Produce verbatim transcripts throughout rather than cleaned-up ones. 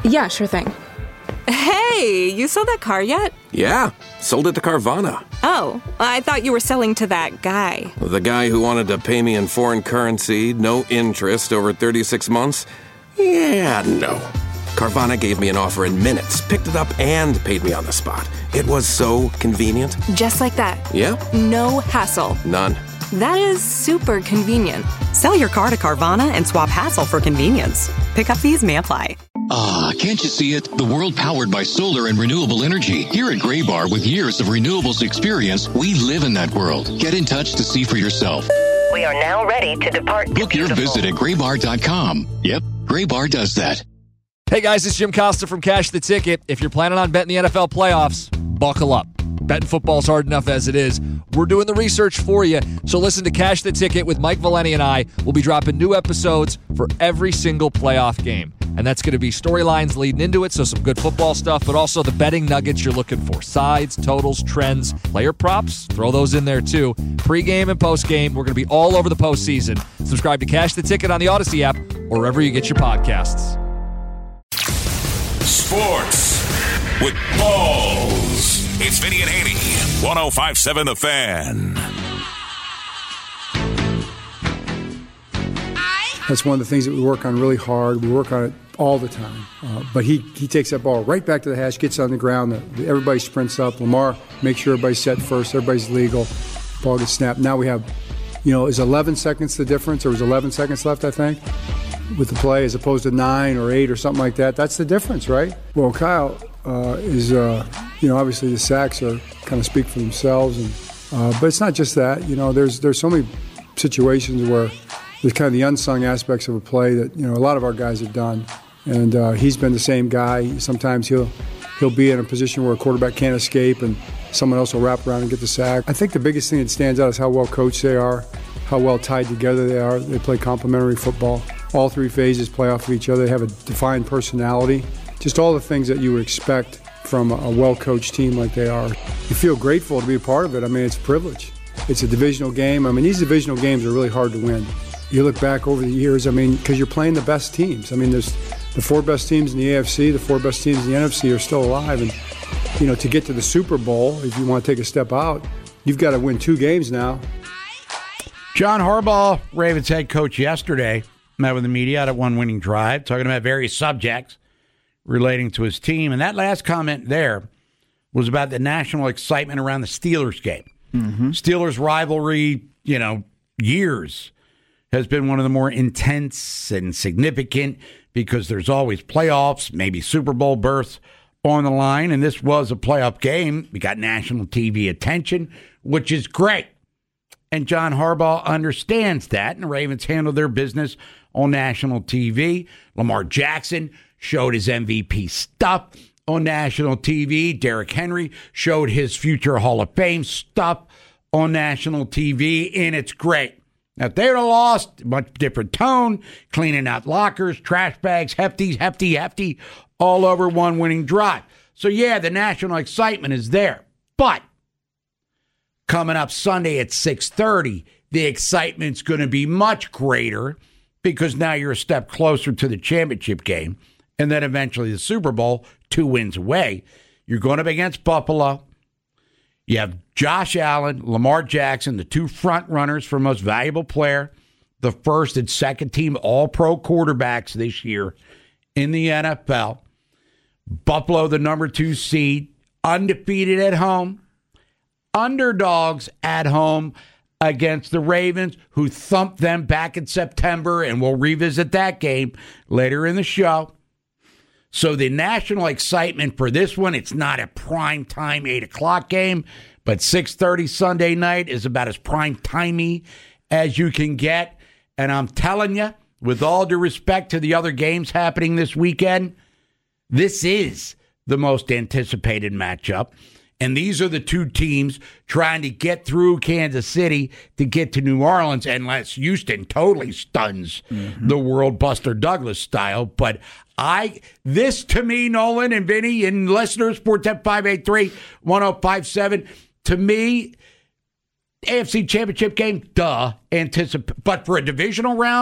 Yeah, sure thing. Hey, you sold that car yet? Yeah, sold it to Carvana. Oh, I thought you were selling to that guy. The guy who wanted to pay me in foreign currency, no interest, over thirty-six months? Yeah, no. Carvana gave me an offer in minutes, picked it up, and paid me on the spot. It was so convenient. Just like that. Yep. No hassle. None. That is super convenient. Sell your car to Carvana and swap hassle for convenience. Pickup fees may apply. Ah, can't you see it? The world powered by solar and renewable energy. Here at Graybar, with years of renewables experience, we live in that world. Get in touch to see for yourself. We are now ready to depart. Book your visit at graybar dot com. Yep, Graybar does that. Hey guys, it's Jim Costa from Cash the Ticket. If you're planning on betting the N F L playoffs, buckle up. Betting football's hard enough as it is. We're doing the research for you. So listen to Cash the Ticket with Mike Valeni and I. We'll be dropping new episodes for every single playoff game. And that's going to be storylines leading into it, so some good football stuff, but also the betting nuggets you're looking for. Sides, totals, trends, player props, throw those in there too. Pre-game and post-game, we're going to be all over the postseason. Subscribe to Cash the Ticket on the Odyssey app or wherever you get your podcasts. Sports with balls. It's Vinny and Haney, one oh five point seven The Fan. That's one of the things that we work on really hard. We work on it all the time. Uh, but he, he takes that ball right back to the hash, gets on the ground. The, the, everybody sprints up. Lamar makes sure everybody's set first. Everybody's legal. Ball gets snapped. Now we have, you know, is eleven seconds the difference? There was eleven seconds left, I think, with the play as opposed to nine or eight or something like that. That's the difference, right? Well, Kyle uh, is, uh, you know, obviously the sacks are kind of speak for themselves. And uh, but it's not just that. You know, there's there's so many situations where there's kind of the unsung aspects of a play that, you know, a lot of our guys have done. And uh, he's been the same guy. Sometimes he'll he'll be in a position where a quarterback can't escape and someone else will wrap around and get the sack. I think the biggest thing that stands out is how well coached they are, how well tied together they are. They play complementary football. All three phases play off of each other. They have a defined personality. Just all the things that you would expect from a well-coached team like they are. You feel grateful to be a part of it. I mean, it's a privilege. It's a divisional game. I mean, these divisional games are really hard to win. You look back over the years, I mean, because you're playing the best teams. I mean, there's the four best teams in the A F C, the four best teams in the N F C are still alive. And, you know, to get to the Super Bowl, if you want to take a step out, you've got to win two games now. John Harbaugh, Ravens head coach, yesterday met with the media at one winning drive, talking about various subjects relating to his team. And that last comment there was about the national excitement around the Steelers game. Mm-hmm. Steelers rivalry, you know, years has been one of the more intense and significant because there's always playoffs, maybe Super Bowl berths on the line, and this was a playoff game. We got national T V attention, which is great. And John Harbaugh understands that, and the Ravens handled their business on national T V. Lamar Jackson showed his M V P stuff on national T V. Derrick Henry showed his future Hall of Fame stuff on national T V, and it's great. Now, if they would have lost, much different tone, cleaning out lockers, trash bags, hefty, hefty, hefty, all over one winning drive. So, yeah, the national excitement is there. But coming up Sunday at six thirty, the excitement's going to be much greater because now you're a step closer to the championship game and then eventually the Super Bowl, two wins away. You're going up against Buffalo. You have Josh Allen, Lamar Jackson, the two front runners for most valuable player, the first and second team all-pro quarterbacks this year in the N F L. Buffalo, the number two seed, undefeated at home. Underdogs at home against the Ravens, who thumped them back in September, and we'll revisit that game later in the show. So the national excitement for this one, it's not a prime time eight o'clock game, but six thirty Sunday night is about as prime timey as you can get. And I'm telling you, with all due respect to the other games happening this weekend, this is the most anticipated matchup. And these are the two teams trying to get through Kansas City to get to New Orleans, unless Houston totally stuns mm-hmm. the world, Buster Douglas style. But I, this to me, Nolan and Vinny and listeners, four one zero, five eight three, one zero five seven, to me, A F C Championship game, duh, anticipate. But for a divisional round,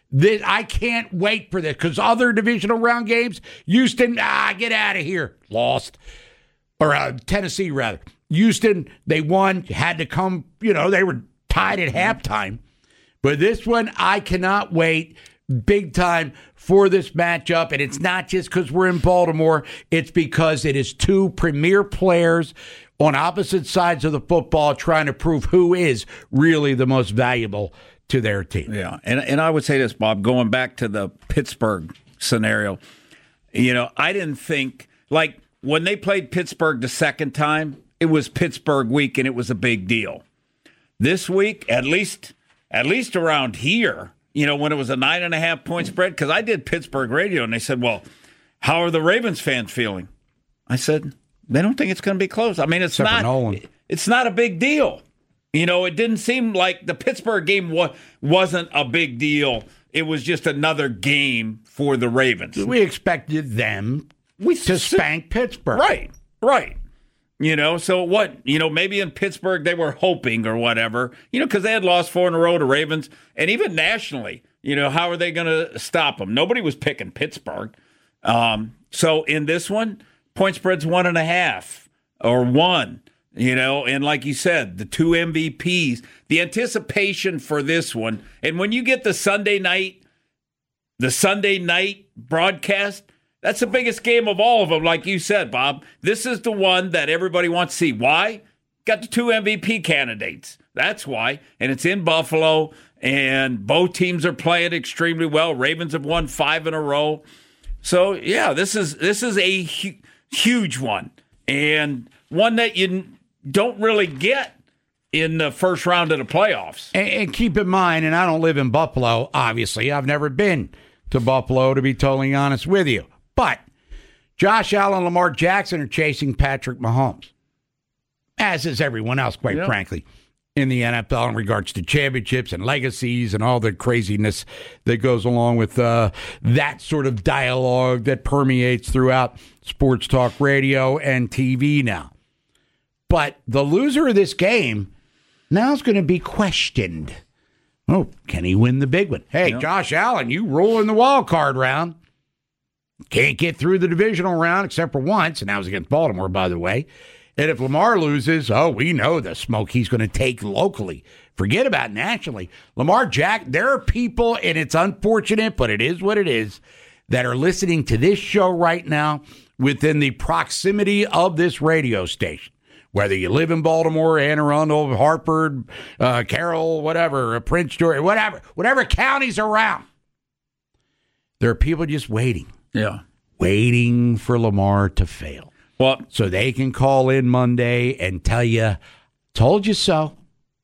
This, I can't wait for this because other divisional round games, Houston, ah, get out of here. Lost. Or uh, Tennessee, rather. Houston, they won, had to come, you know, they were tied at halftime. But this one, I cannot wait big time for this matchup. And it's not just because we're in Baltimore. It's because it is two premier players on opposite sides of the football trying to prove who is really the most valuable to their team. Yeah, and and I would say this, Bob, going back to the Pittsburgh scenario, you know, I didn't think, like, when they played Pittsburgh the second time, it was Pittsburgh week and it was a big deal. This week, at least at least around here, you know, when it was a nine and a half point spread, because I did Pittsburgh radio and they said, well, how are the Ravens fans feeling? I said, they don't think it's going to be close. I mean, it's Except not it's not a big deal. You know, it didn't seem like the Pittsburgh game wa- wasn't a big deal. It was just another game for the Ravens. We expected them we to spank Pittsburgh. Right, right. You know, so what, you know, maybe in Pittsburgh they were hoping or whatever, you know, because they had lost four in a row to Ravens. And even nationally, you know, how are they going to stop them? Nobody was picking Pittsburgh. Um, so in this one, point spread's one and a half or one. You know, and like you said, the two M V Ps, the anticipation for this one. And when you get the Sunday night, the Sunday night broadcast, that's the biggest game of all of them, like you said, Bob. This is the one that everybody wants to see. Why? Got the two M V P candidates. That's why. And it's in Buffalo, and both teams are playing extremely well. Ravens have won five in a row. So, yeah, this is this is a hu- huge one, and one that you don't really get in the first round of the playoffs. And, and keep in mind, and I don't live in Buffalo, obviously. I've never been to Buffalo, to be totally honest with you. But Josh Allen and Lamar Jackson are chasing Patrick Mahomes, as is everyone else, quite yep. frankly, in the N F L in regards to championships and legacies and all the craziness that goes along with uh, that sort of dialogue that permeates throughout sports talk radio and T V now. But the loser of this game now is going to be questioned. Oh, can he win the big one? Hey, yep. Josh Allen, you roll in the wild card round. Can't get through the divisional round except for once, and that was against Baltimore, by the way. And if Lamar loses, oh, we know the smoke he's going to take locally. Forget about nationally. Lamar Jack, there are people, and it's unfortunate, but it is what it is, that are listening to this show right now within the proximity of this radio station. Whether you live in Baltimore, Anne Arundel, Hartford, uh, Carroll, whatever, Prince George, whatever, whatever counties around, there are people just waiting. Yeah. Waiting for Lamar to fail. Well, so they can call in Monday and tell you, told you so.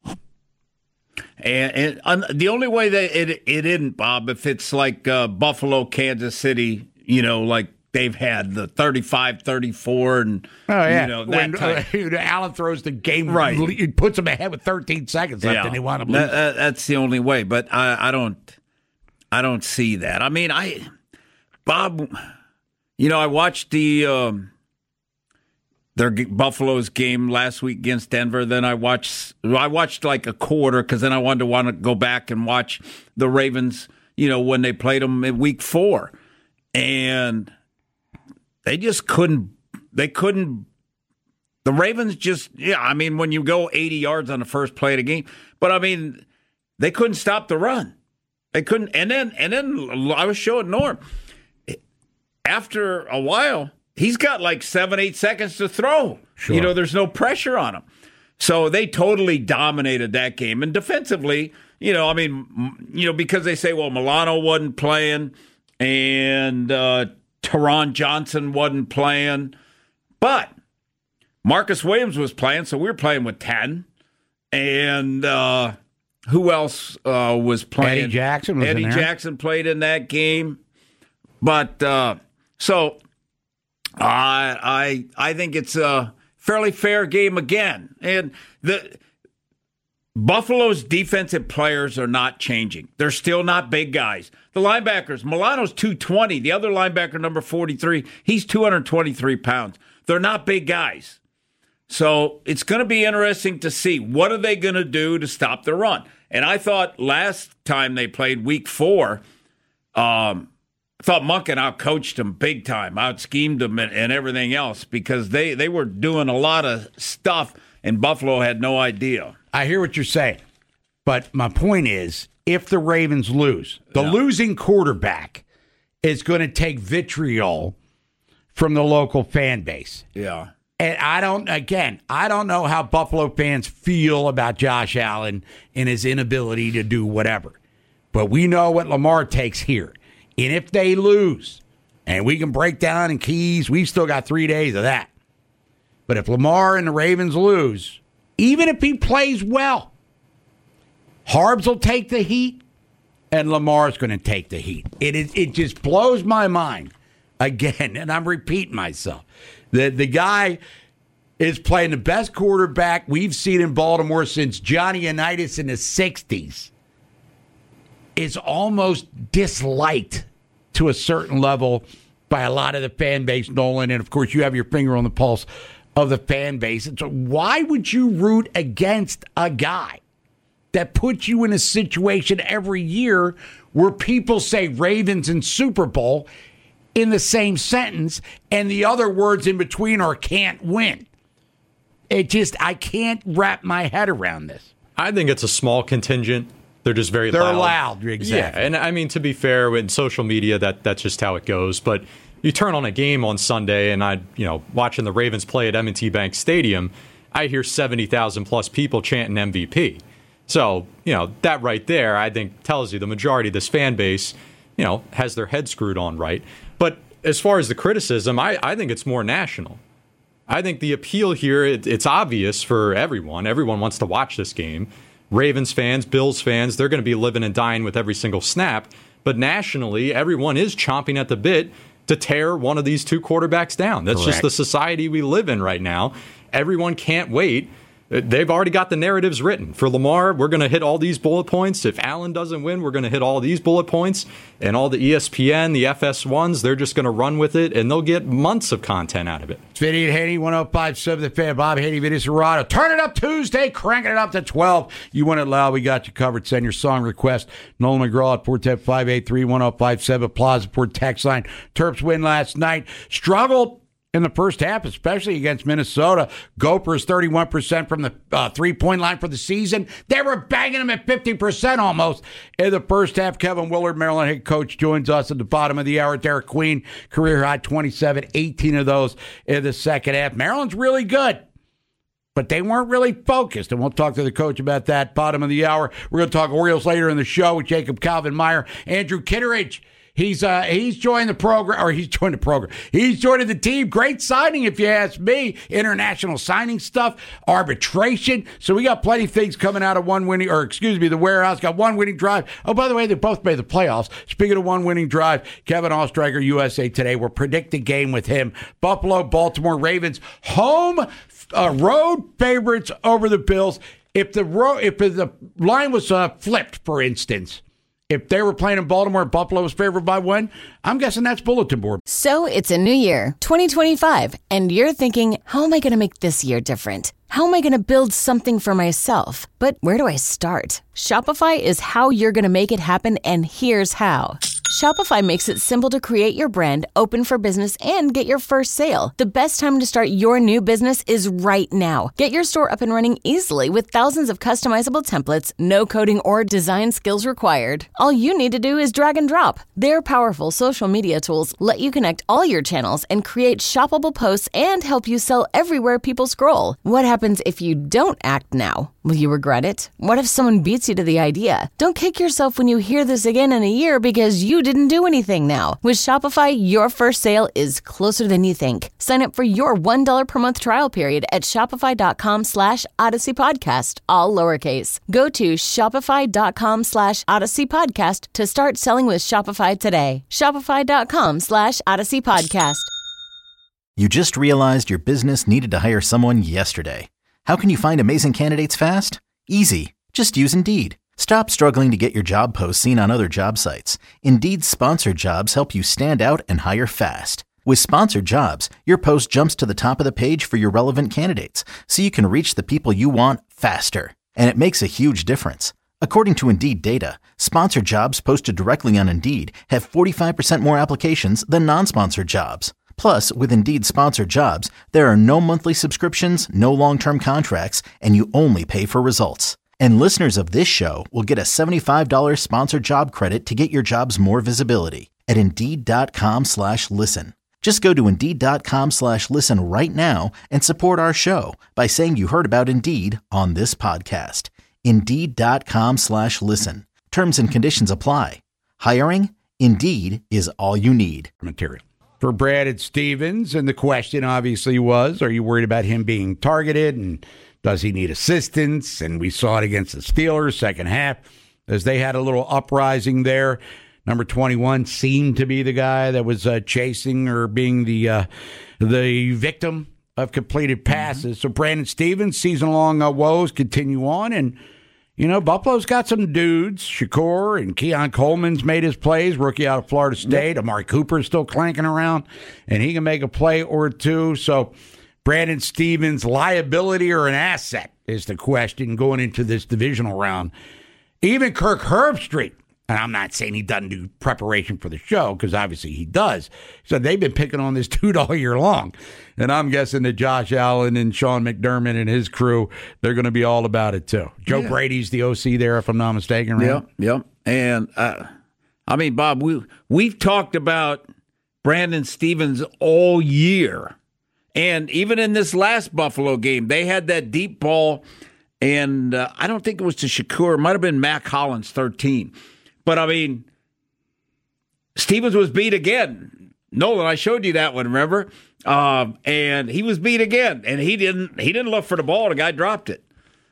And, and um, the only way that it it isn't, Bob, if it's like uh, Buffalo, Kansas City, you know, like they've had the thirty-five thirty-four and, oh, yeah. you know, that when type. Uh, Allen throws the game, right. He puts them ahead with thirteen seconds left, yeah. and they want to lose. That, that's the only way, but I, I don't I don't see that. I mean, I, Bob, you know, I watched the um, their Buffalo's game last week against Denver. Then I watched I watched like a quarter because then I wanted to want to go back and watch the Ravens, you know, when they played them in week four. And they just couldn't, they couldn't, the Ravens just, yeah, I mean, when you go eighty yards on the first play of the game, but I mean, they couldn't stop the run. They couldn't, and then, and then I was showing Norm, after a while, he's got like seven, eight seconds to throw. Sure. You know, there's no pressure on him. So they totally dominated that game. And defensively, you know, I mean, you know, because they say, well, Milano wasn't playing and uh, Teron Johnson wasn't playing. But Marcus Williams was playing, so we were playing with ten. And uh, who else uh, was playing? Eddie Jackson was Eddie in there. Jackson played in that game. But uh, so I I I think it's a fairly fair game again. And the Buffalo's defensive players are not changing. They're still not big guys. The linebackers, Milano's two twenty. The other linebacker, number forty-three, he's two hundred twenty-three pounds. They're not big guys. So it's going to be interesting to see what are they going to do to stop the run. And I thought last time they played week four, um, I thought Monken out-coached them big time, out-schemed them and, and everything else because they, they were doing a lot of stuff and Buffalo had no idea. I hear what you're saying, but my point is, if the Ravens lose, the yeah. losing quarterback is going to take vitriol from the local fan base. Yeah. And I don't, again, I don't know how Buffalo fans feel about Josh Allen and his inability to do whatever. But we know what Lamar takes here. And if they lose, and we can break down in keys, we've still got three days of that. But if Lamar and the Ravens lose, even if he plays well, Harbs will take the heat, and Lamar's going to take the heat. It is, it just blows my mind, again, and I'm repeating myself. The, the guy is playing the best quarterback we've seen in Baltimore since Johnny Unitas in the sixties. Is almost disliked to a certain level by a lot of the fan base, Nolan. And, of course, you have your finger on the pulse of the fan base. And so why would you root against a guy that puts you in a situation every year where people say Ravens and Super Bowl in the same sentence and the other words in between are can't win? It just, I can't wrap my head around this. I think it's a small contingent. They're just very They're loud. loud, exactly. Yeah, and I mean, to be fair, with social media, that that's just how it goes. But you turn on a game on Sunday, and I, you know, watching the Ravens play at M and T Bank Stadium, I hear seventy thousand plus people chanting M V P. So, you know, that right there, I think, tells you the majority of this fan base, you know, has their head screwed on right. But as far as the criticism, I, I think it's more national. I think the appeal here, it, it's obvious for everyone. Everyone wants to watch this game. Ravens fans, Bills fans, they're going to be living and dying with every single snap. But nationally, everyone is chomping at the bit to tear one of these two quarterbacks down. That's Correct. just the society we live in right now. Everyone can't wait. They've already got the narratives written. For Lamar, we're going to hit all these bullet points. If Allen doesn't win, we're going to hit all these bullet points. And all the E S P N, the F S ones, they're just going to run with it, and they'll get months of content out of it. It's Vinny and Haney, one oh five point seven The Fan. Bob Haney, Vinny Serrato. Turn it up Tuesday, cranking it up to twelve. You want it loud, we got you covered. Send your song request. Nolan McGraw at four one zero, five eight three, one oh five seven. Plaza Port text line. Terps win last night. Struggled in the first half, especially against Minnesota. Gophers thirty-one percent from the uh, three-point line for the season. They were banging them at fifty percent almost in the first half. Kevin Willard, Maryland head coach, joins us at the bottom of the hour. Derek Queen, career high twenty-seven, eighteen of those in the second half. Maryland's really good, but they weren't really focused, and we'll talk to the coach about that bottom of the hour. We're going to talk Orioles later in the show with Jacob Calvin-Meyer. Andrew Kitteridge, He's uh, he's joined the program, or he's joined the program. He's joined the team. Great signing, if you ask me. International signing stuff, arbitration. So we got plenty of things coming out of one winning, or excuse me, the warehouse got one winning drive. Oh, by the way, they both made the playoffs. Speaking of one winning drive, Kevin Oestreicher, U S A Today. We'll predict the game with him. Buffalo, Baltimore Ravens, home uh, road favorites over the Bills. If the ro- if the line was uh, flipped, for instance. If they were playing in Baltimore, Buffalo was favored by one, I'm guessing that's bulletin board. So it's a new year, twenty twenty-five, and you're thinking, how am I going to make this year different? How am I going to build something for myself? But where do I start? Shopify is how you're going to make it happen, and here's how. Shopify makes it simple to create your brand, open for business, and get your first sale. The best time to start your new business is right now. Get your store up and running easily with thousands of customizable templates, no coding or design skills required. All you need to do is drag and drop. Their powerful social media tools let you connect all your channels and create shoppable posts and help you sell everywhere people scroll. What happens if you don't act now? Will you regret it? What if someone beats you to the idea? Don't kick yourself when you hear this again in a year because you didn't do anything now. With Shopify, your first sale is closer than you think. Sign up for your one dollar per month trial period at shopify.com slash Odyssey Podcast, all lowercase. Go to shopify.com slash Odyssey Podcast to start selling with Shopify today. Shopify.com slash Odyssey Podcast. You just realized your business needed to hire someone yesterday. How can you find amazing candidates fast? Easy. Just use Indeed. Stop struggling to get your job posts seen on other job sites. Indeed's sponsored jobs help you stand out and hire fast. With sponsored jobs, your post jumps to the top of the page for your relevant candidates, so you can reach the people you want faster. And it makes a huge difference. According to Indeed data, sponsored jobs posted directly on Indeed have forty-five percent more applications than non-sponsored jobs. Plus, with Indeed sponsored jobs, there are no monthly subscriptions, no long-term contracts, and you only pay for results. And listeners of this show will get a seventy-five dollars sponsored job credit to get your jobs more visibility at Indeed.com slash listen. Just go to Indeed.com slash listen right now and support our show by saying you heard about Indeed on this podcast. Indeed.com slash listen. Terms and conditions apply. Hiring? Indeed is all you need. Material. For Brandon Stephens, and the question obviously was, are you worried about him being targeted, and does he need assistance? And we saw it against the Steelers second half as they had a little uprising there. Number twenty-one seemed to be the guy that was uh, chasing or being the uh, the victim of completed passes. Mm-hmm. So Brandon Stephens, season-long uh, woes continue on, and you know, Buffalo's got some dudes. Shakur and Keon Coleman's made his plays, rookie out of Florida State. Yep. Amari Cooper's still clanking around, and he can make a play or two. So Brandon Stephens, liability or an asset is the question going into this divisional round. Even Kirk Herbstreit, and I'm not saying he doesn't do preparation for the show, because obviously he does. So they've been picking on this dude all year long. And I'm guessing that Josh Allen and Sean McDermott and his crew, they're going to be all about it too. Joe yeah. Brady's the O C there, if I'm not mistaken, right? Yep, yep. And, uh, I mean, Bob, we, we've talked about Brandon Stephens all year. And even in this last Buffalo game, they had that deep ball, and uh, I don't think it was to Shakur. It might have been Mac Hollins, thirteen. But, I mean, Stephens was beat again. Nolan, I showed you that one, remember? Um, and he was beat again, and he didn't he didn't look for the ball. The guy dropped it.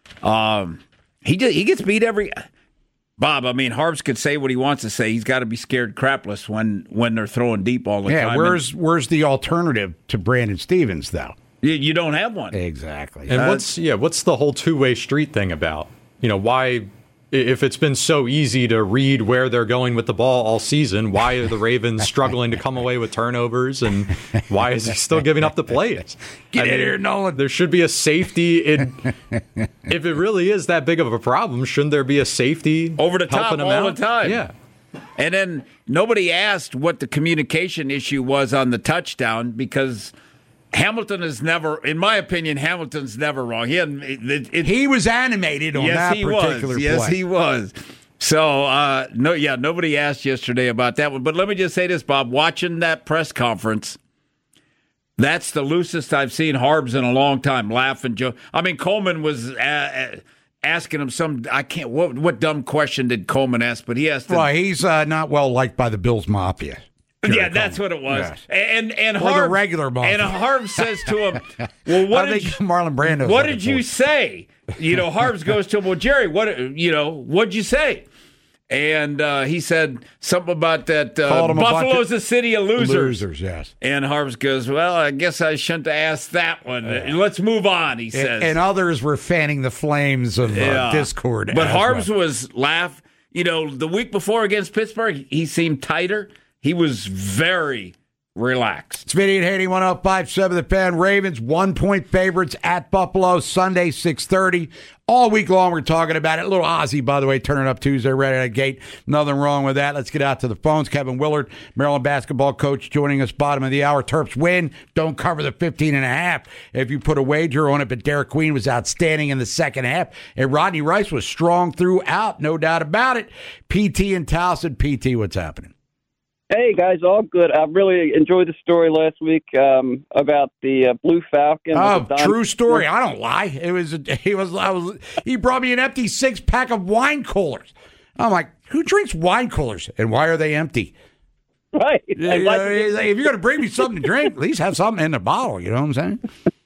Um, he did, he gets beat every – Bob, I mean, Harbs could say what he wants to say. He's got to be scared crapless when, when they're throwing deep all the yeah, time. Yeah, where's, where's the alternative to Brandon Stephens, though? You, you don't have one. Exactly. And uh, what's yeah, what's the whole two-way street thing about? You know, why – if it's been so easy to read where they're going with the ball all season, why are the Ravens struggling to come away with turnovers, and why is he still giving up the plays? Get I in mean, here, Nolan. There should be a safety. In, if it really is that big of a problem, shouldn't there be a safety over the top helping him all out? the time? Yeah. And then nobody asked what the communication issue was on the touchdown, because Hamilton is never, in my opinion, Hamilton's never wrong. He hadn't, it, it, he was animated on yes, that he particular was. play. Yes, he was. So, uh, no, yeah, nobody asked yesterday about that one. But let me just say this, Bob. Watching that press conference, that's the loosest I've seen Harbs in a long time. Laughing, Joe. I mean, Coleman was uh, asking him some. I can't. What, what dumb question did Coleman ask? But he asked him. Well, he's uh, not well liked by the Bills Mafia. Jerry yeah, that's Coleman. What it was. Yes. And and or Harv, the regular Mafia. And Harv says to him, "Well, what I did think you, Marlon Brando? What did you say?" You know, Harvs goes to him, "Well, Jerry, what you know? What'd you say?" And uh, he said something about that uh, Buffalo's a, a city of losers. Losers, yes. And Harvs goes, "Well, I guess I shouldn't have asked that one. Uh, Let's move on," he says. And, and others were fanning the flames of yeah. uh, discord. But Harvs well. was laugh. You know, the week before against Pittsburgh, he seemed tighter. He was very relaxed. It's Vinny and Haney, one oh five point seven The Fan. Ravens, one-point favorites at Buffalo, Sunday, six thirty. All week long, we're talking about it. A little Ozzy, by the way, turning up Tuesday right out of the gate. Nothing wrong with that. Let's get out to the phones. Kevin Willard, Maryland basketball coach, joining us bottom of the hour. Terps win. Don't cover the fifteen and a half if you put a wager on it. But Derek Queen was outstanding in the second half. And Rodney Rice was strong throughout, no doubt about it. P T and Towson. P T, what's happening? Hey, guys, all good. I really enjoyed the story last week um, about the uh, Blue Falcon. Oh, true story. I don't lie. It was, he was, I was, he brought me an empty six pack of wine coolers. I'm like, who drinks wine coolers and why are they empty? Right. Yeah, you know, if you're going to bring me something to drink, at least have something in the bottle. You know what I'm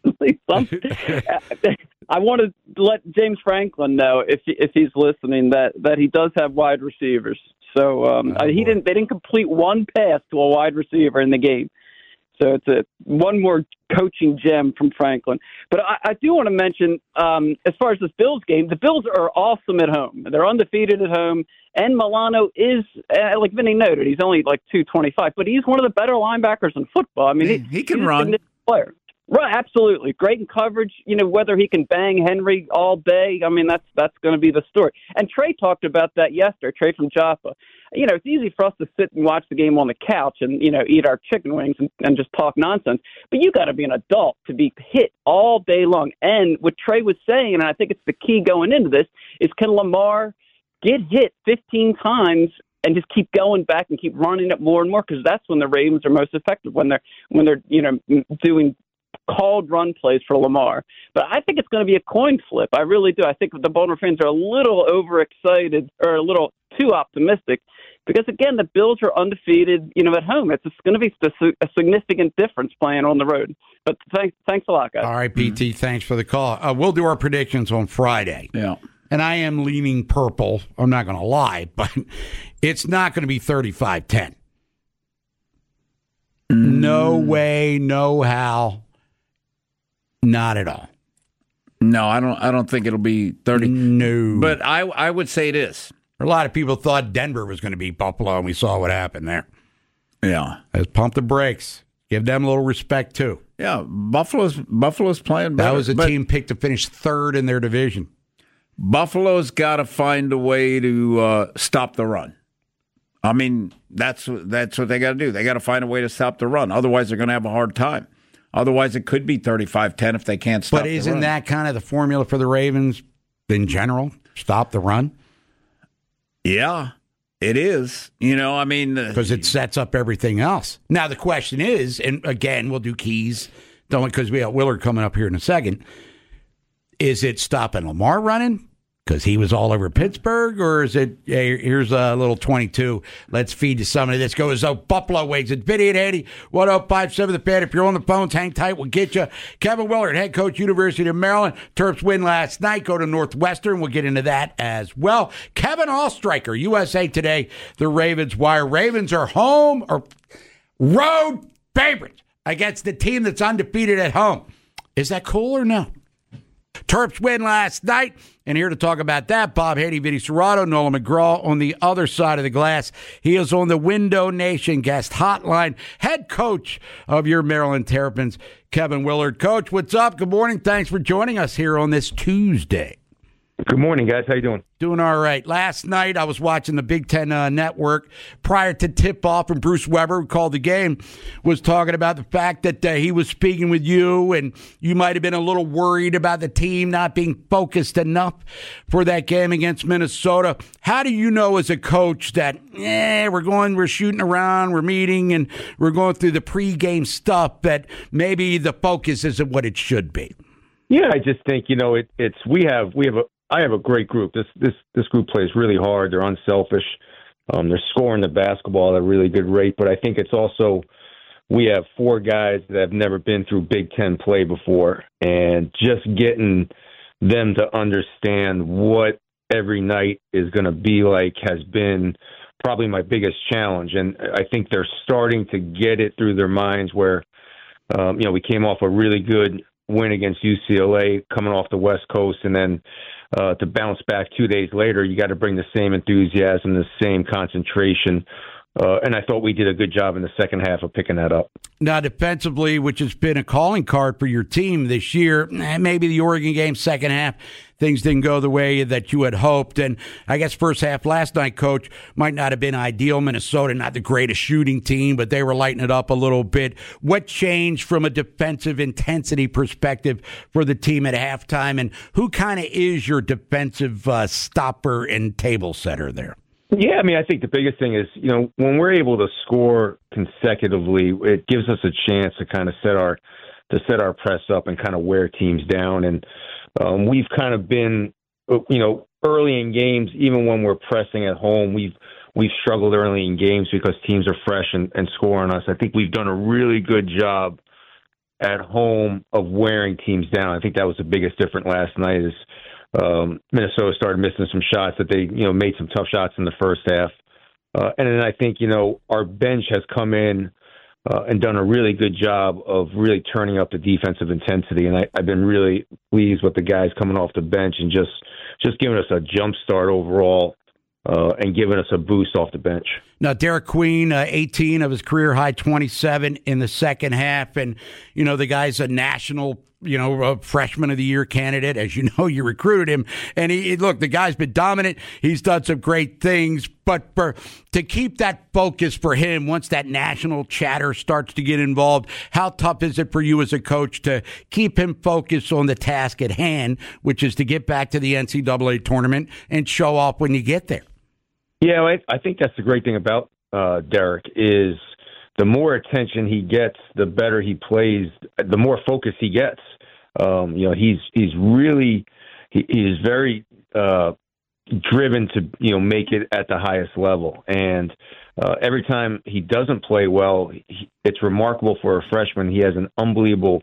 saying? I want to let James Franklin know, if if he's listening, that, that he does have wide receivers. So um, oh, he boy. didn't. They didn't complete one pass to a wide receiver in the game. So it's a one more coaching gem from Franklin. But I, I do want to mention, um, as far as this Bills game, the Bills are awesome at home. They're undefeated at home. And Milano is, uh, like Vinny noted, he's only like two twenty-five, but he's one of the better linebackers in football. I mean, he, he can he's run. a player. Right, absolutely. Great in coverage. You know, whether he can bang Henry all day, I mean, that's that's going to be the story. And Trey talked about that yesterday, Trey from Jaffa. You know, it's easy for us to sit and watch the game on the couch and, you know, eat our chicken wings and, and just talk nonsense. But you got to be an adult to be hit all day long. And what Trey was saying, and I think it's the key going into this, is can Lamar get hit fifteen times and just keep going back and keep running it more and more? Because that's when the Ravens are most effective, when they're when they're you know doing called run plays for Lamar. But I think it's going to be a coin flip. I really do. I think the Baltimore fans are a little overexcited or a little too optimistic because, again, the Bills are undefeated, you know, at home. It's going to be a significant difference playing on the road. But thanks, thanks a lot, guys. All right, P T, mm-hmm. thanks for the call. Uh, we'll do our predictions on Friday. Yeah. And I am leaning purple. I'm not going to lie, but it's not going to be thirty-five ten. Mm. No way, no how. Not at all. No, I don't. I don't think it'll be thirty. No, but I, I would say this. A lot of people thought Denver was going to beat Buffalo, and we saw what happened there. Yeah, let's pump the brakes. Give them a little respect too. Yeah, Buffalo's Buffalo's playing better. That was a team picked to finish third in their division. Buffalo's got to find a way to uh, stop the run. I mean, that's that's what they got to do. They got to find a way to stop the run. Otherwise, they're going to have a hard time. Otherwise, it could be thirty-five ten if they can't stop the run. But isn't that kind of the formula for the Ravens in general? Stop the run? Yeah, it is. You know, I mean... Because it sets up everything else. Now, the question is, and again, we'll do keys, don't because we have Willard coming up here in a second, is it stopping Lamar running? Because he was all over Pittsburgh, or is it, hey, here's a little twenty-two, let's feed to somebody. Let's go as though Buffalo Wings. It's Vinny and Haney, one oh five seven The Fan. If you're on the phones, hang tight, we'll get you. Kevin Willard, head coach, University of Maryland. Terps win last night, go to Northwestern. We'll get into that as well. Kevin Allstriker, U S A Today, the Ravens Wire. Ravens are home or road favorites against the team that's undefeated at home. Is that cool or no? Terps win last night, and here to talk about that, Bob Haney, Vinny Serrato, Nolan McGraw on the other side of the glass. He is on the Window Nation guest hotline, head coach of your Maryland Terrapins, Kevin Willard. Coach, what's up? Good morning. Thanks for joining us here on this Tuesday. Good morning, guys. How you doing? Doing all right. Last night, I was watching the Big Ten uh, Network prior to tip-off, and Bruce Weber, who called the game, was talking about the fact that uh, he was speaking with you, and you might have been a little worried about the team not being focused enough for that game against Minnesota. How do you know as a coach that, eh, we're going, we're shooting around, we're meeting, and we're going through the pregame stuff, that maybe the focus isn't what it should be? Yeah, I just think, you know, it, it's we have we have a I have a great group. This this this group plays really hard. They're unselfish. Um, they're scoring the basketball at a really good rate. But I think it's also we have four guys that have never been through Big Ten play before, and just getting them to understand what every night is going to be like has been probably my biggest challenge. And I think they're starting to get it through their minds where, um, you know, we came off a really good win against U C L A coming off the West Coast, and then uh, to bounce back two days later, you got to bring the same enthusiasm, the same concentration. Uh, and I thought we did a good job in the second half of picking that up. Now, defensively, which has been a calling card for your team this year, maybe the Oregon game, second half, things didn't go the way that you had hoped. And I guess first half last night, Coach, might not have been ideal. Minnesota, not the greatest shooting team, but they were lighting it up a little bit. What changed from a defensive intensity perspective for the team at halftime? And who kind of is your defensive uh, stopper and table setter there? Yeah, I mean, I think the biggest thing is, you know, when we're able to score consecutively, it gives us a chance to kind of set our to set our press up and kind of wear teams down. And um, we've kind of been, you know, early in games, even when we're pressing at home, we've we've struggled early in games because teams are fresh and, and score on us. I think we've done a really good job at home of wearing teams down. I think that was the biggest difference last night is Um, Minnesota started missing some shots that they, you know, made some tough shots in the first half. Uh, and then I think, you know, our bench has come in uh, and done a really good job of really turning up the defensive intensity. And I, I've been really pleased with the guys coming off the bench and just, just giving us a jump start overall uh, and giving us a boost off the bench. Now, Derek Queen, uh, eighteen of his career high, twenty-seven in the second half. And, you know, the guy's a national, you know, a freshman of the year candidate. As you know, you recruited him. And he, look, the guy's been dominant. He's done some great things. But for, to keep that focus for him, once that national chatter starts to get involved, how tough is it for you as a coach to keep him focused on the task at hand, which is to get back to the N C double A tournament and show off when you get there? Yeah, I, I think that's the great thing about uh, Derek is the more attention he gets, the better he plays, the more focus he gets. Um, you know, he's he's really he, he is very uh, driven to you know make it at the highest level, and uh, every time he doesn't play well, he, it's remarkable for a freshman. He has an unbelievable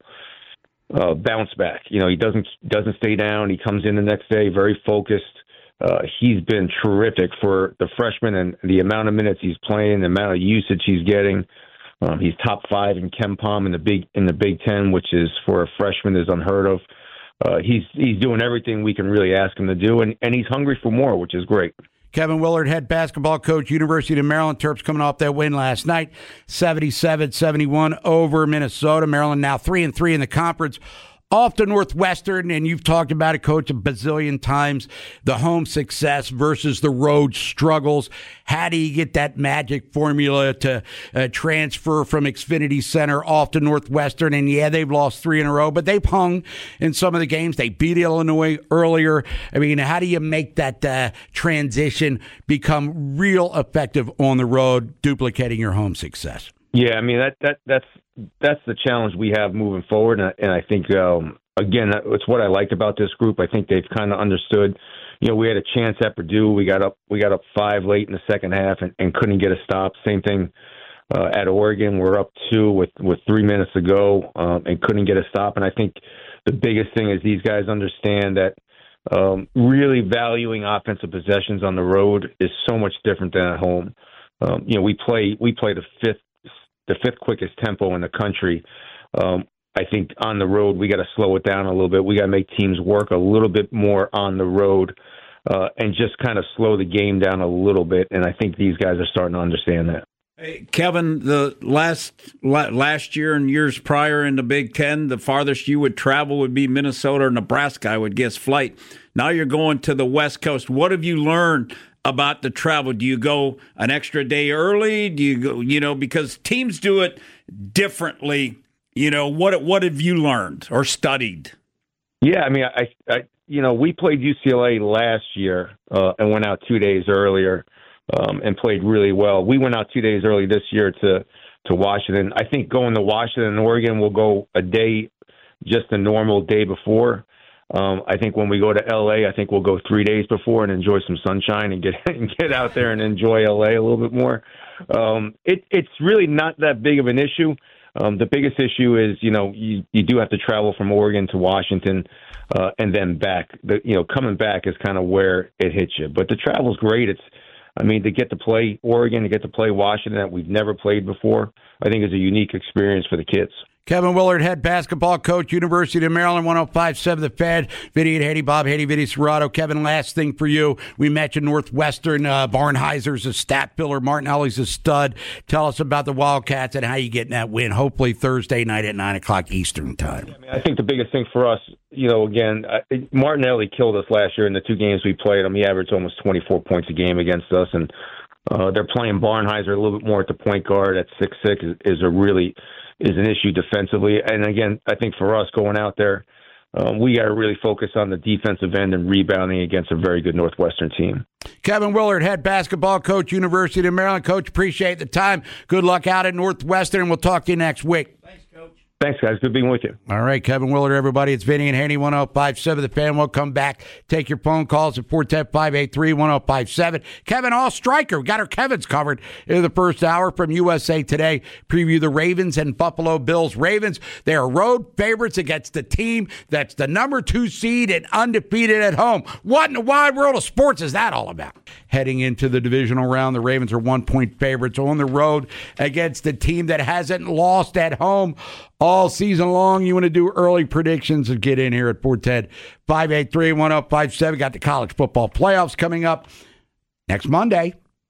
uh, bounce back. You know, he doesn't doesn't stay down. He comes in the next day very focused. Uh, he's been terrific for the freshman, and the amount of minutes he's playing, the amount of usage he's getting. Um, he's top five in KenPom in the big in the Big Ten, which is for a freshman is unheard of. Uh, he's he's doing everything we can really ask him to do, and, and he's hungry for more, which is great. Kevin Willard, head basketball coach, University of Maryland Terps, coming off that win last night, seventy-seven seventy-one over Minnesota. Maryland now three and three in the conference. Off to Northwestern, and you've talked about it, Coach, a bazillion times, the home success versus the road struggles. How do you get that magic formula to uh, transfer from Xfinity Center off to Northwestern? And, yeah, they've lost three in a row, but they've hung in some of the games. They beat Illinois earlier. I mean, how do you make that uh, transition become real effective on the road, duplicating your home success? Yeah, I mean, that that that's that's the challenge we have moving forward, and I, and I think um, again, it's what I liked about this group. I think they've kind of understood. You know, we had a chance at Purdue. We got up, we got up five late in the second half, and, and couldn't get a stop. Same thing uh, at Oregon. We're up two with with three minutes to go, um, and couldn't get a stop. And I think the biggest thing is these guys understand that um, really valuing offensive possessions on the road is so much different than at home. Um, you know, we play we play the fifth. the fifth quickest tempo in the country. Um, I think on the road, we got to slow it down a little bit. We got to make teams work a little bit more on the road uh, and just kind of slow the game down a little bit. And I think these guys are starting to understand that. Hey, Kevin, the last last year and years prior in the Big Ten, the farthest you would travel would be Minnesota or Nebraska, I would guess, flight. Now you're going to the West Coast. What have you learned about the travel? Do you go an extra day early? Do you go, you know, because teams do it differently. You know, what what have you learned or studied? Yeah, I mean, I, I you know, we played U C L A last year uh, and went out two days earlier um, and played really well. We went out two days early this year to, to Washington. I think going to Washington and Oregon, we'll go a day, just a normal day before. Um, I think when we go to L A, I think we'll go three days before and enjoy some sunshine and get and get out there and enjoy L A a little bit more. Um, it, it's really not that big of an issue. Um, the biggest issue is, you know, you, you do have to travel from Oregon to Washington uh, and then back. The, you know, coming back is kind of where it hits you. But the travel's great. It's, I mean, to get to play Oregon, to get to play Washington that we've never played before, I think is a unique experience for the kids. Kevin Willard, head basketball coach, University of Maryland, one oh five point seven The Fed. Vinny and Haiti, Bob Haiti, Vinny Serrato. Kevin, last thing for you. We mentioned Northwestern. Uh, Barnheiser's a stat filler. Martinelli's a stud. Tell us about the Wildcats and how you get in that win, hopefully Thursday night at nine o'clock Eastern time. Yeah, I, mean, I think the biggest thing for us, you know, again, uh, Martinelli killed us last year in the two games we played him. He averaged almost twenty-four points a game against us, and uh, they're playing Barnheiser a little bit more at the point guard at six six is, is a really – is an issue defensively. And again, I think for us going out there, um, we got to really focus on the defensive end and rebounding against a very good Northwestern team. Kevin Willard, head basketball coach, University of Maryland. Coach, appreciate the time. Good luck out at Northwestern. We'll talk to you next week. Thanks, Coach. Thanks, guys. Good being with you. All right, Kevin Willard, everybody. It's Vinny and Haney, one oh five point seven The Fan. We'll come back. Take your phone calls at four one zero, five eight three, one oh five seven. Kevin All Striker. We got our Kevins covered in the first hour from U S A Today. Preview the Ravens and Buffalo Bills. Ravens, they are road favorites against the team that's the number two seed and undefeated at home. What in the wide world of sports is that all about? Heading into the divisional round, the Ravens are one-point favorites on the road against the team that hasn't lost at home all season long. You want to do early predictions and get in here at four one zero, five eight three, one oh five seven. Got the college football playoffs coming up next Monday.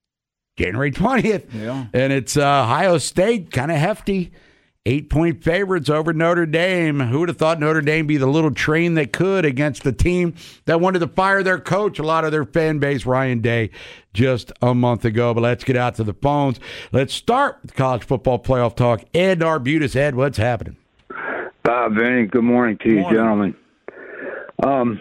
January twentieth. Yeah. And it's uh, Ohio State, kind of hefty. Eight-point favorites over Notre Dame. Who would have thought Notre Dame be the little train that could against the team that wanted to fire their coach, a lot of their fan base, Ryan Day, just a month ago. But let's get out to the phones. Let's start with college football playoff talk. Ed Arbutus. Ed, what's happening? Bob, Vinny, good morning to you, morning. gentlemen. Um,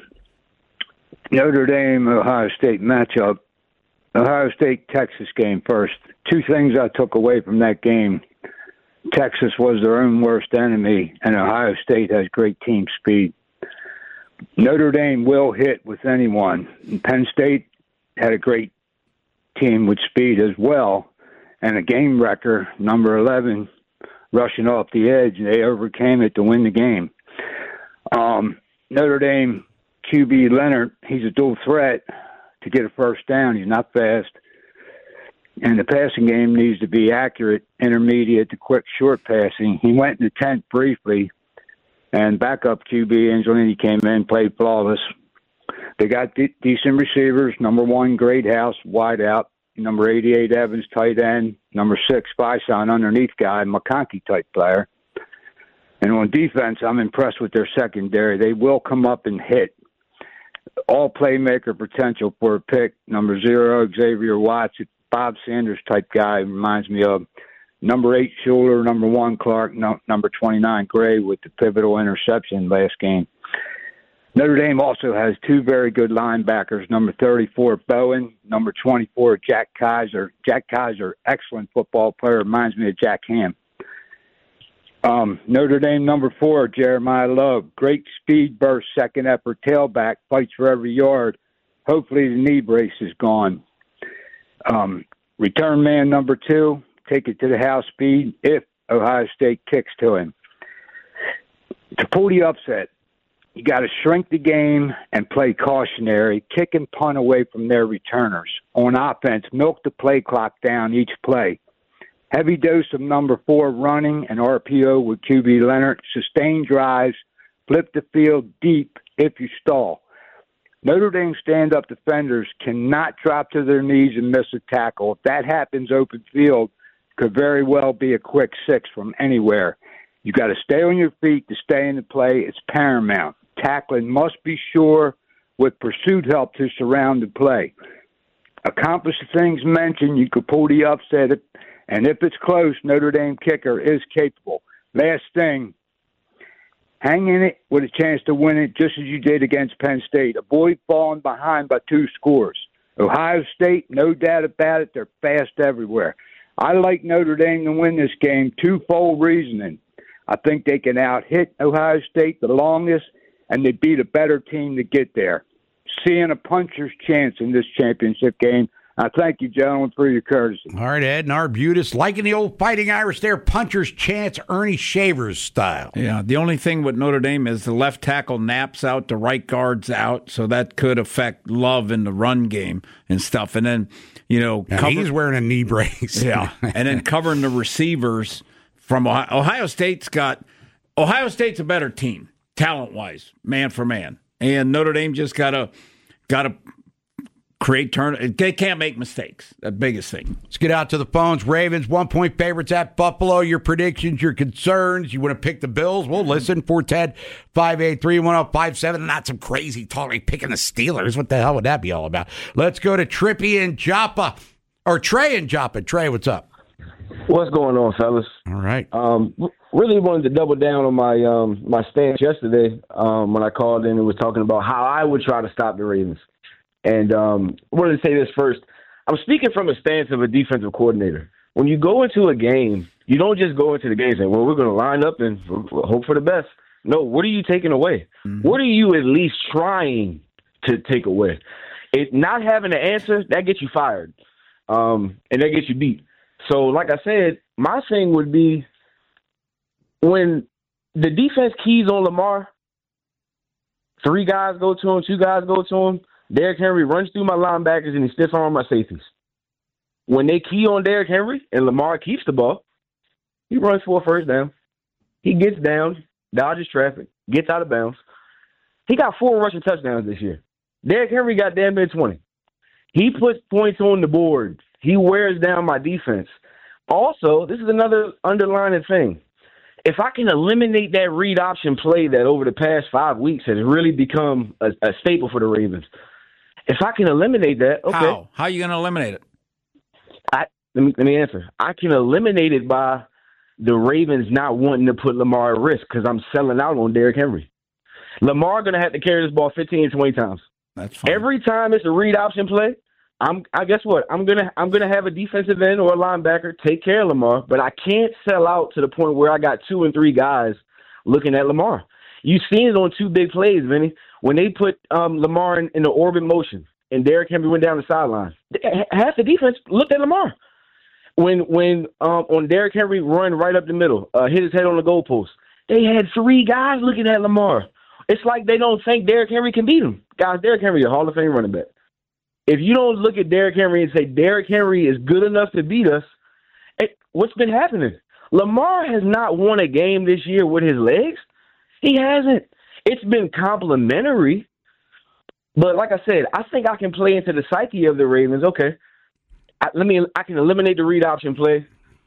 Notre Dame, Ohio State matchup. Ohio State-Texas game first. Two things I took away from that game. Texas was their own worst enemy, and Ohio State has great team speed. Notre Dame will hit with anyone. And Penn State had a great team with speed as well, and a game wrecker, number eleven, rushing off the edge, and they overcame it to win the game. Um, Notre Dame Q B Leonard, he's a dual threat to get a first down. He's not fast. And the passing game needs to be accurate, intermediate to quick, short passing. He went in the tent briefly, and backup Q B Angelini came in, played flawless. They got de- decent receivers. Number one, Greathouse, wide out. Number eighty-eight, Evans, tight end. Number six, Bison, underneath guy, McConkey type player. And on defense, I'm impressed with their secondary. They will come up and hit. All playmaker potential for a pick. Number zero, Xavier Watts, Bob Sanders type guy, reminds me of number eight Schuler, number one Clark, no, number twenty-nine Gray with the pivotal interception last game. Notre Dame also has two very good linebackers, number thirty-four Bowen, number twenty-four Jack Kaiser. Jack Kaiser, excellent football player, reminds me of Jack Ham. Um, Notre Dame number four, Jeremiah Love, great speed burst, second effort tailback, fights for every yard. Hopefully the knee brace is gone. Um, return man number two, take it to the house speed if Ohio State kicks to him. To pull the upset, you got to shrink the game and play cautionary, kick and punt away from their returners. On offense, milk the play clock down each play. Heavy dose of number four running and R P O with Q B Leonard. Sustain drives, flip the field deep if you stall. Notre Dame stand-up defenders cannot drop to their knees and miss a tackle. If that happens, open field could very well be a quick six from anywhere. You got to stay on your feet to stay in the play. It's paramount. Tackling must be sure with pursuit help to surround the play. Accomplish the things mentioned, you could pull the upset, and if it's close, Notre Dame kicker is capable. Last thing, hang in it with a chance to win it just as you did against Penn State. Avoid falling behind by two scores. Ohio State, no doubt about it, they're fast everywhere. I like Notre Dame to win this game, twofold reasoning. I think they can out-hit Ohio State the longest, and they beat a better team to get there. Seeing a puncher's chance in this championship game. I thank you, gentlemen, for your courtesy. All right, Ed and Arbutus, liking the old Fighting Irish there, puncher's chance, Ernie Shavers style. Yeah, the only thing with Notre Dame is the left tackle naps out, the right guard's out, so that could affect Love in the run game and stuff. And then, you know, now, cover- he's wearing a knee brace. Yeah, and then covering the receivers from Ohio. Ohio State's got Ohio State's a better team, talent-wise, man for man, and Notre Dame just got to got to. Create turn. They can't make mistakes. The biggest thing. Let's get out to the phones. Ravens, one-point favorites at Buffalo. Your predictions, your concerns. You want to pick the Bills? We'll listen. four one zero, five eight three, one zero five seven. Not some crazy talk like picking the Steelers. What the hell would that be all about? Let's go to Trippy and Joppa. Or Trey and Joppa. Trey, what's up? What's going on, fellas? All right. Um, really wanted to double down on my um, my stance yesterday um, when I called in and was talking about how I would try to stop the Ravens. And um, I wanted to say this first. I'm speaking from a stance of a defensive coordinator. When you go into a game, you don't just go into the game saying, well, we're going to line up and hope for the best. No, what are you taking away? Mm-hmm. What are you at least trying to take away? It not having an answer, that gets you fired. Um, and that gets you beat. So, like I said, my thing would be when the defense keys on Lamar, three guys go to him, two guys go to him, Derrick Henry runs through my linebackers and he stiff arms my safeties. When they key on Derrick Henry and Lamar keeps the ball, he runs for a first down. He gets down, dodges traffic, gets out of bounds. He got four rushing touchdowns this year. Derrick Henry got damn near twenty. He puts points on the board He wears down my defense. Also, this is another underlining thing. If I can eliminate that read option play that over the past five weeks has really become a, a staple for the Ravens, if I can eliminate that, okay. How? How are you going to eliminate it? I, let me, let me answer. I can eliminate it by the Ravens not wanting to put Lamar at risk because I'm selling out on Derrick Henry. Lamar going to have to carry this ball fifteen, twenty times. That's fine. Every time it's a read option play, I'm. I guess what I'm gonna. I'm gonna have a defensive end or a linebacker take care of Lamar, but I can't sell out to the point where I got two and three guys looking at Lamar. You've seen it on two big plays, Vinny, when they put um, Lamar in, in the orbit motion and Derrick Henry went down the sideline. Half the defense looked at Lamar. When when um, on Derrick Henry run right up the middle, uh, hit his head on the goalpost, they had three guys looking at Lamar. It's like they don't think Derrick Henry can beat him. Guys, Derrick Henry is a Hall of Fame running back. If you don't look at Derrick Henry and say Derrick Henry is good enough to beat us, it, what's been happening? Lamar has not won a game this year with his legs. He hasn't. It's been complimentary. But like I said, I think I can play into the psyche of the Ravens. Okay, I, let me. I can eliminate the read option play,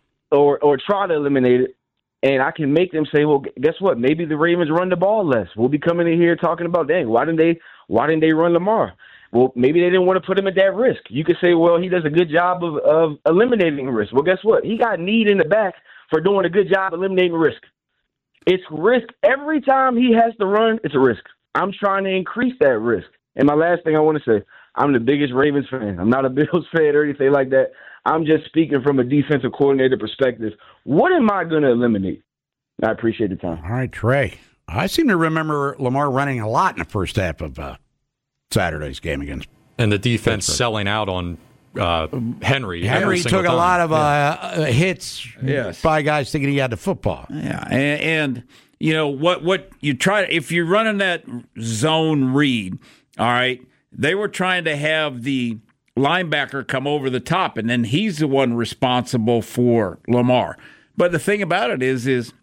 or or try to eliminate it, and I can make them say, well, guess what? Maybe the Ravens run the ball less. We'll be coming in here talking about, dang, why didn't they? Why didn't they run Lamar? Well, maybe they didn't want to put him at that risk. You could say, well, he does a good job of, of eliminating risk. Well, guess what? He got need in the back for doing a good job eliminating risk. It's risk. Every time he has to run, it's a risk. I'm trying to increase that risk. And my last thing I want to say, I'm the biggest Ravens fan. I'm not a Bills fan or anything like that. I'm just speaking from a defensive coordinator perspective. What am I going to eliminate? I appreciate the time. All right, Trey. I seem to remember Lamar running a lot in the first half of uh, Saturday's game against and the defense Pittsburgh. selling out on uh, Henry. Henry took time. a lot of yeah. uh, hits yes. by guys thinking he had the football. Yeah, and, and you know what? What you try if you're running that zone read, all right. They were trying to have the linebacker come over the top, and then he's the one responsible for Lamar. But the thing about it is, is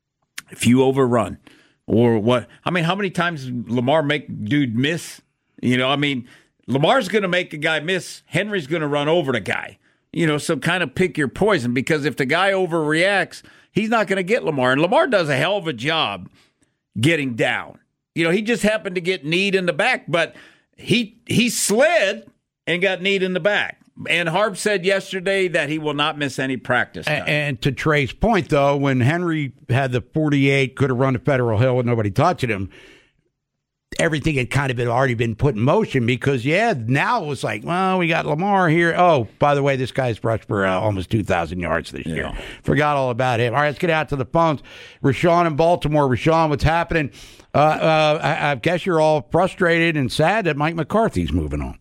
if you overrun or what? I mean, how many times does Lamar make dude miss? You know, I mean, Lamar's going to make a guy miss. Henry's going to run over the guy. You know, so kind of pick your poison because if the guy overreacts, he's not going to get Lamar. And Lamar does a hell of a job getting down. You know, he just happened to get kneed in the back, but he he slid and got kneed in the back. And Harb said yesterday that he will not miss any practice time. And, and to Trey's point, though, when Henry had the forty-eight, could have run to Federal Hill with nobody touching him, everything had kind of been already been put in motion because, yeah, now it was like, well, we got Lamar here. Oh, by the way, this guy's rushed for uh, almost two thousand yards this yeah. year. Forgot all about him. All right, let's get out to the phones. Rashawn in Baltimore. Rashawn, what's happening? Uh, uh, I, I guess you're all frustrated and sad that Mike McCarthy's moving on.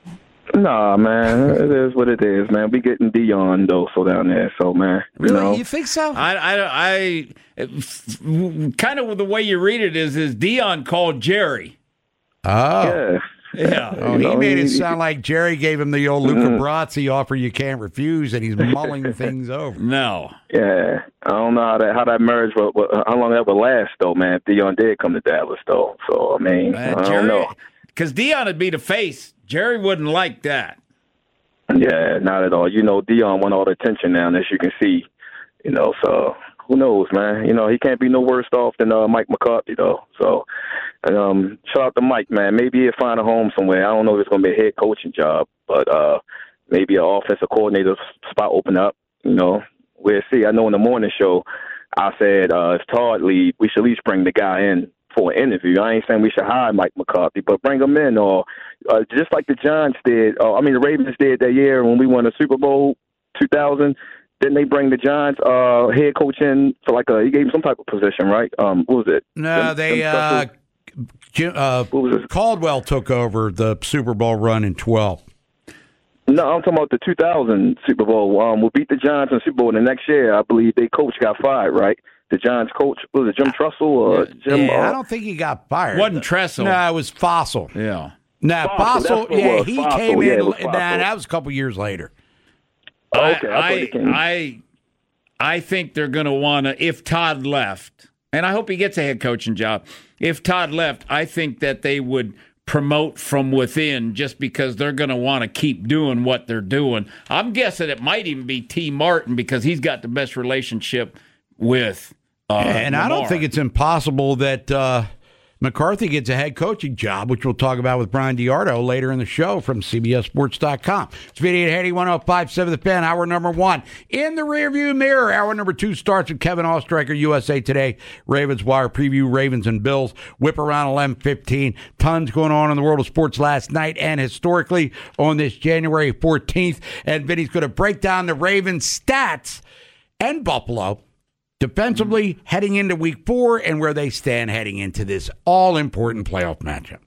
Nah, man, it is what it is, man. We getting Dion though, so down there, so man, you really, know. You think so? I, I, I kind of the way you read it is, is Dion called Jerry. Oh, yeah, yeah. Oh, he made it sound like Jerry gave him the old Luca mm. Brasi offer you can't refuse, and he's mulling things over. No, yeah, I don't know how that how that merge, but how long that would last though, man. Dion did come to Dallas though, so I mean, uh, I Jerry, don't know. Because Dion would be the face. Jerry wouldn't like that. Yeah, not at all. You know, Dion want all the attention now, as you can see. You know, so who knows, man? You know, he can't be no worse off than uh, Mike McCarthy, though. So, um, shout out to Mike, man. Maybe he'll find a home somewhere. I don't know if it's going to be a head coaching job, but uh, maybe an offensive coordinator spot open up. You know, we'll see. I know in the morning show, I said uh, if Todd leave, we should at least bring the guy in for an interview. I ain't saying we should hire Mike McCarthy, but bring him in, or uh, just like the Giants did. Uh, I mean, the Ravens did that year when we won the Super Bowl two thousand. Didn't they bring the Giants uh, head coach in for like a? He gave him some type of position, right? Um, what was it? No, them, they. Them uh, Jim, uh, what was it? Caldwell took over the Super Bowl run in twelve. No, I'm talking about the two thousand Super Bowl. Um, we beat the Giants in the Super Bowl. And the next year, I believe their coach got fired, right? The Giants coach, was it Jim Tressel or Jim? Yeah, uh, I don't think he got fired. Wasn't Tressel? No, it was Fossil. Yeah. No, Fossil. Fossil. Yeah, was. he Fossil. came yeah, in. Nah, that was a couple years later. Oh, okay, I, I, I, I, I think they're going to want to. If Todd left, and I hope he gets a head coaching job. If Todd left, I think that they would promote from within just because they're going to want to keep doing what they're doing. I'm guessing it might even be T. Martin because he's got the best relationship with uh, And Lamar. I don't think it's impossible that uh, McCarthy gets a head coaching job, which we'll talk about with Brian DiArdo later in the show from C B S Sports dot com. It's Vinny and Haney, one oh five point seven The Fan, hour number one. In the rearview mirror, hour number two starts with Kevin Oestreicher, U S A Today, Ravens Wire preview, Ravens and Bills, whip around eleven fifteen. Tons going on in the world of sports last night and historically on this January fourteenth. And Vinny's going to break down the Ravens stats and Buffalo defensively heading into week four and where they stand heading into this all-important playoff matchup.